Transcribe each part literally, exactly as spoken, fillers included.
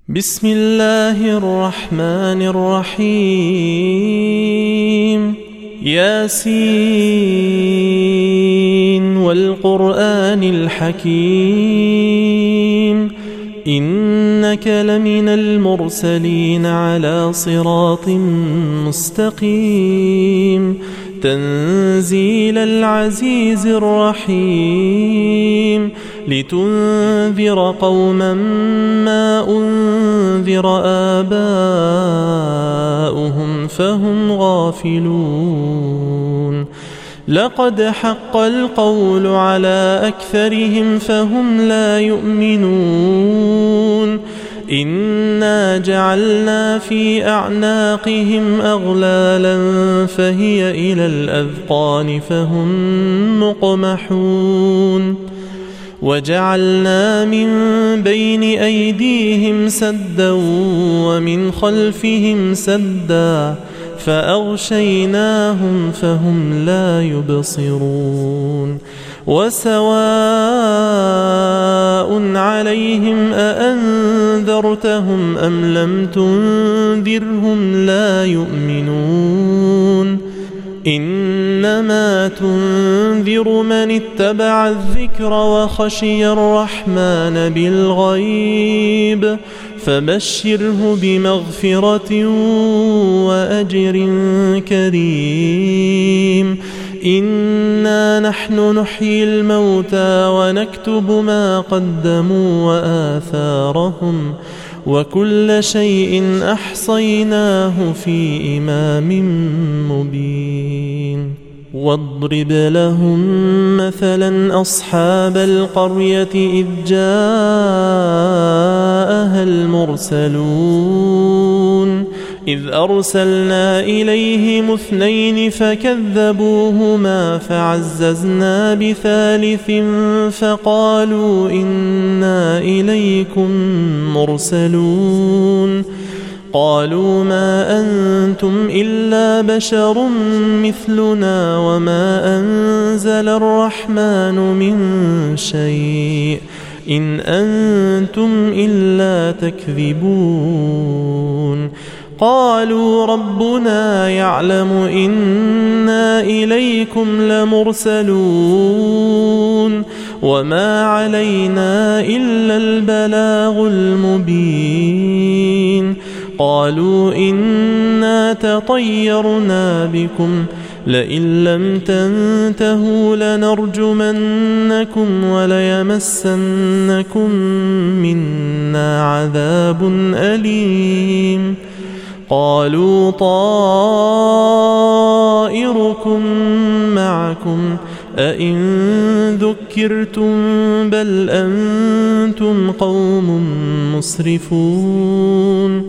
بسم الله الرحمن الرحيم ياسين والقرآن الحكيم إنك لمن المرسلين على صراط مستقيم تنزيل العزيز الرحيم لتنذر قوما ما أنذر آباؤهم فهم غافلون لقد حق القول على أكثرهم فهم لا يؤمنون إنا جعلنا في أعناقهم أغلالا فهي إلى الأذقان فهم مقمحون وجعلنا من بين أيديهم سدا ومن خلفهم سدا فأغشيناهم فهم لا يبصرون وسواء عليهم أأنذرتهم أم لم تنذرهم لا يؤمنون إنما تنذر من اتبع الذكر وخشي الرحمن بالغيب فبشره بمغفرة وأجر كريم إنا نحن نحيي الموتى ونكتب ما قدموا وآثارهم وكل شيء أحصيناه في إمام مبين واضرب لهم مثلا أصحاب القرية إذ جاءها المرسلون إذ أرسلنا إليهم اثنين فكذبوهما فعززنا بثالث فقالوا إنا إليكم مرسلون قالوا ما أنتم إلا بشر مثلنا وما أنزل الرحمن من شيء إن أنتم إلا تكذبون قالوا ربنا يعلم إنا إليكم لمرسلون وما علينا إلا البلاغ المبين قالوا إنا تطيرنا بكم لئن لم تنتهوا لنرجمنكم وليمسنكم منا عذاب أليم قالوا طائركم معكم أئن ذكرتم بل أنتم قوم مسرفون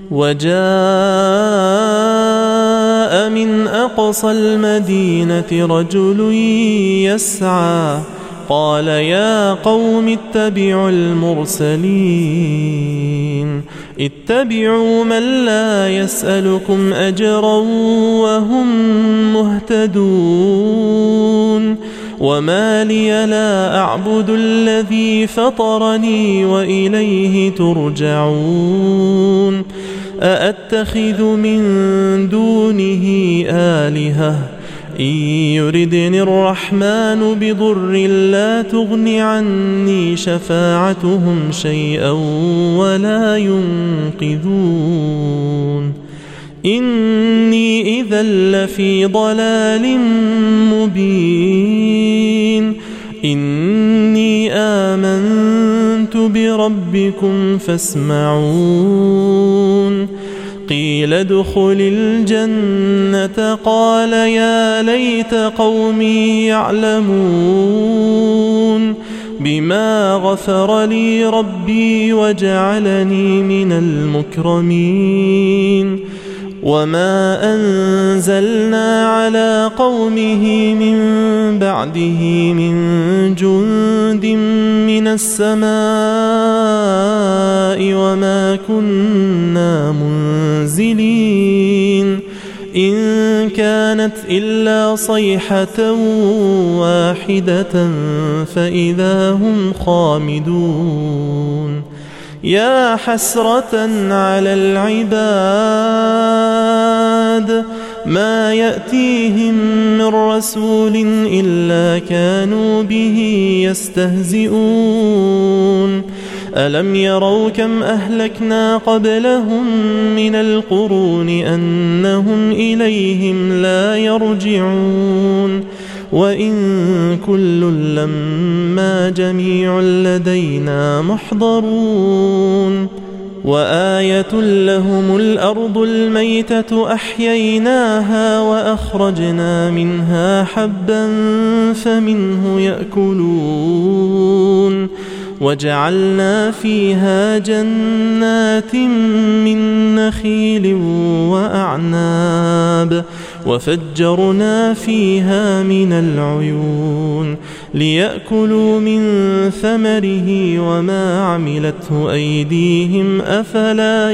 وجاء من أقصى المدينة رجل يسعى قال يا قوم اتبعوا المرسلين اتبعوا من لا يسألكم أجرا وهم مهتدون وما لي لا أعبد الذي فطرني وإليه ترجعون أأتخذ من دونه آلهة إن يردني الرحمن بضر لا تغن عني شفاعتهم شيئا ولا ينقذون إني إذا لفي ضلال مبين إني آمنت بربكم فاسمعون قيل ادخل الجنة قال يا ليت قومي يعلمون بما غفر لي ربي وجعلني من المكرمين وما أنزلنا على قومه من بعده من جند من السماء وما كنا منزلين إن كانت إلا صيحة واحدة فإذا هم خامدون يا حسرة على العباد ما يأتيهم من رسول إلا كانوا به يستهزئون ألم يروا كم أهلكنا قبلهم من القرون أنهم إليهم لا يرجعون وإن كل لما جميع لدينا محضرون وآية لهم الأرض الميتة أحييناها وأخرجنا منها حبا فمنه يأكلون وجعلنا فيها جنات من نخيل وأعناب وفجرنا فيها من العيون ليأكلوا من ثمره وما عملته أيديهم أفلا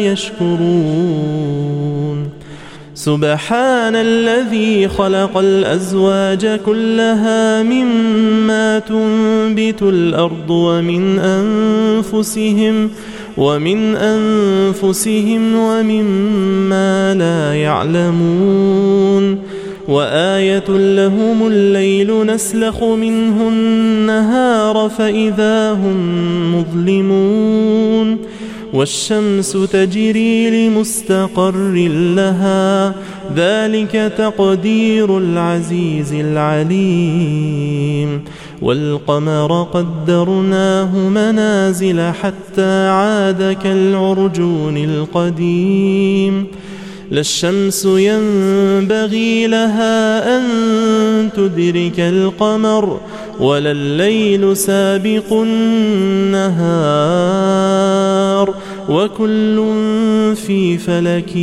يشكرون سبحان الذي خلق الأزواج كلها مما تنبت الأرض ومن أنفسهم ومن أنفسهم ومما لا يعلمون وآية لهم الليل نسلخ منه النهار فإذا هم مظلمون والشمس تجري لمستقر لها ذلك تقدير العزيز العليم والقمر قدرناه منازل حتى عاد كالعرجون القديم لا الشمس ينبغي لها أن تدرك القمر ولا الليل سابق النهار وكل في فلك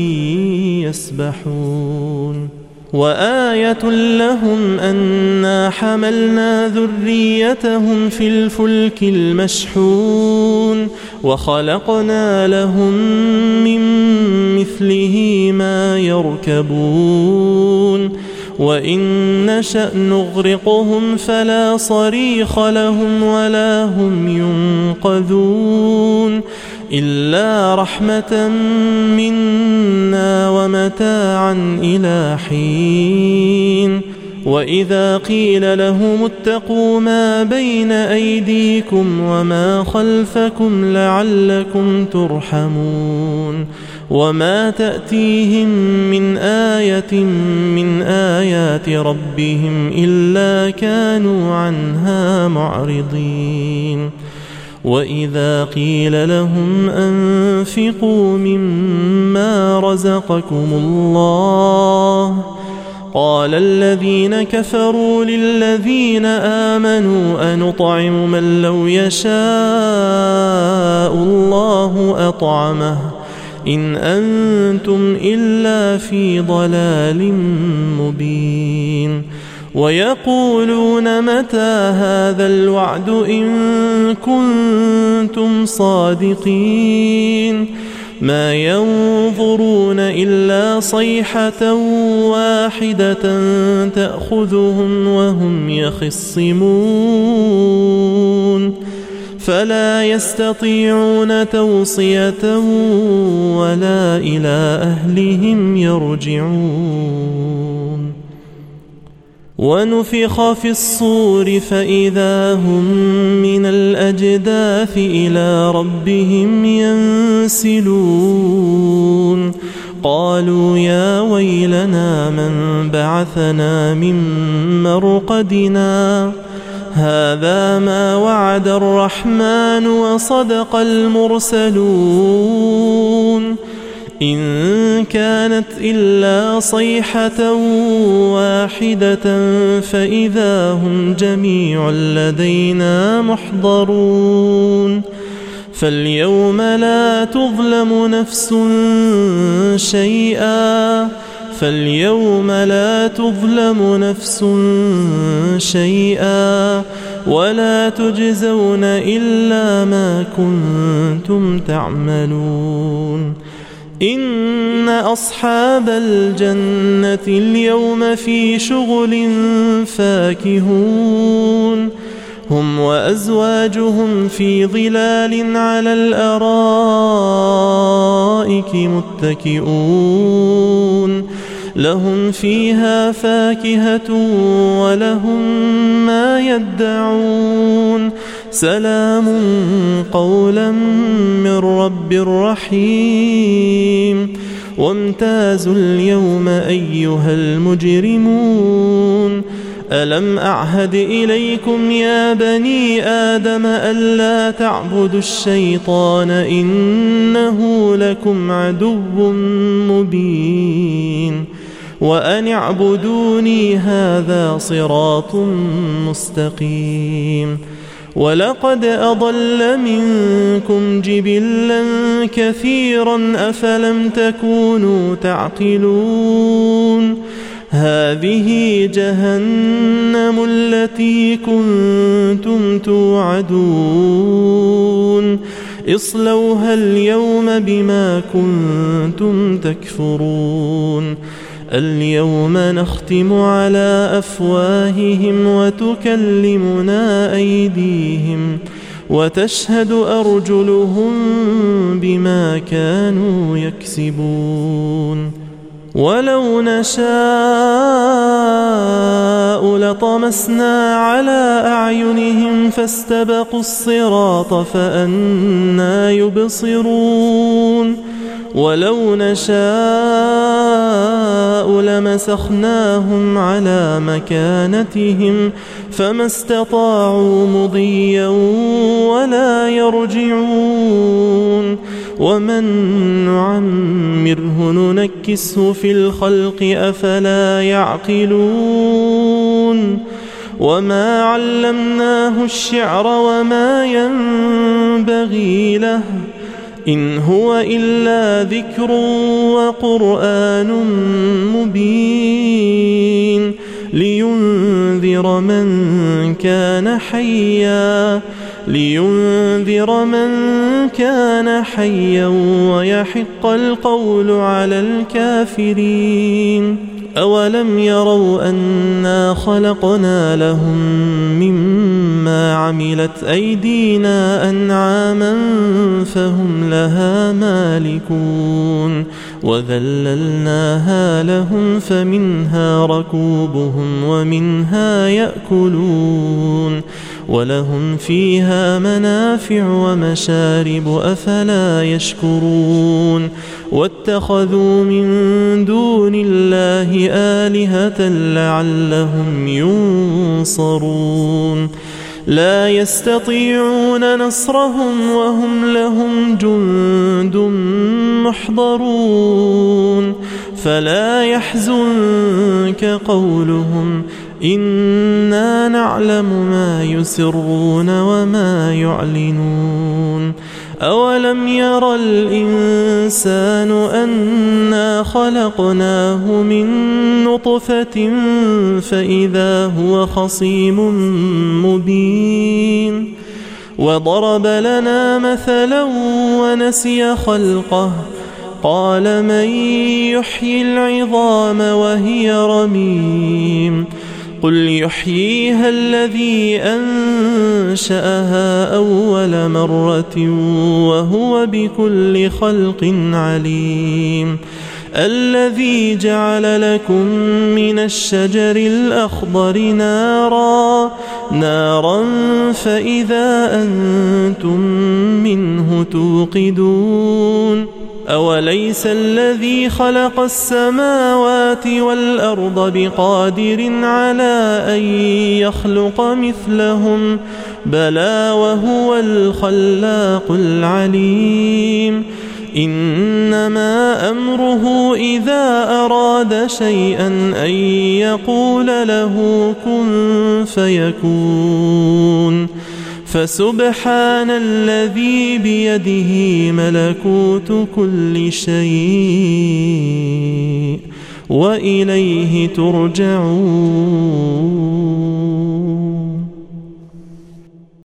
يسبحون وآية لهم أنا حملنا ذريتهم في الفلك المشحون وخلقنا لهم من مثله ما يركبون وإن نشأ نغرقهم فلا صريخ لهم ولا هم ينقذون إلا رحمة منا ومتاعا إلى حين وإذا قيل لهم اتقوا ما بين أيديكم وما خلفكم لعلكم ترحمون وما تأتيهم من آية من آيات ربهم إلا كانوا عنها معرضين وإذا قيل لهم أنفقوا مما رزقكم الله قال الذين كفروا للذين آمنوا أنطعم من لو يشاء الله أطعمه إن أنتم إلا في ضلال مبين ويقولون متى هذا الوعد إن كنتم صادقين ما ينظرون إلا صيحة واحدة تأخذهم وهم يخصمون فلا يستطيعون توصية ولا إلى أهلهم يرجعون ونفخ في الصور فإذا هم من الأجداث إلى ربهم ينسلون قالوا يا ويلنا من بعثنا من مرقدنا هذا ما وعد الرحمن وصدق المرسلون إن كانت إلا صيحة واحدة فإذا هم جميع لدينا محضرون فاليوم لا تظلم نفس شيئا فاليوم لا تظلم نفس شيئا ولا تجزون إلا ما كنتم تعملون إن أصحاب الجنة اليوم في شغل فاكهون هم وأزواجهم في ظلال على الأرائك متكئون لهم فيها فاكهة ولهم ما يدعون سلام قولا من رب رحيم وامتازوا اليوم أيها المجرمون ألم أعهد إليكم يا بني آدم ألا تعبدوا الشيطان إنه لكم عدو مبين وأن اعبدوني هذا صراط مستقيم ولقد أضل منكم جبلا كثيرا أفلم تكونوا تعقلون هذه جهنم التي كنتم توعدون اصلوها اليوم بما كنتم تكفرون اليوم نختم على أفواههم وتكلمنا أيديهم وتشهد أرجلهم بما كانوا يكسبون ولو نشاء لطمسنا على أعينهم فاستبقوا الصراط فأنى يبصرون ولو نشاء لمسخناهم على مكانتهم فما استطاعوا مضيا ولا يرجعون ومن نعمره ننكسه في الخلق أفلا يعقلون وما علمناه الشعر وما ينبغي له إن هو إلا ذكر وقرآن مبين لينذر من كان حيا لينذر من كان حيا ويحق القول على الكافرين أولم يروا أنا خلقنا لهم مما عملت أيدينا أنعاما فهم لها مالكون وذللناها لهم فمنها ركوبهم ومنها يأكلون ولهم فيها منافع ومشارب أفلا يشكرون واتخذوا من دون الله آلهة لعلهم ينصرون لا يستطيعون نصرهم وهم لهم جند محضرون فلا يحزنك قولهم إنا نعلم ما يسرون وما يعلنون أولم ير الإنسان أنا خلقناه من نطفة فإذا هو خصيم مبين وضرب لنا مثلا ونسي خلقه قال من يحيي العظام وهي رميم قل يحييها الذي أنشأها أول مرة وهو بكل خلق عليم الذي جعل لكم من الشجر الأخضر نارا نارا فإذا أنتم منه توقدون أوليس الذي خلق السماوات والأرض بقادر على أن يخلق مثلهم بلى وهو الخلاق العليم إنما أمره إذا أراد شيئا أن يقول له كن فيكون فسبحان الذي بيده ملكوت كل شيء وإليه ترجعون.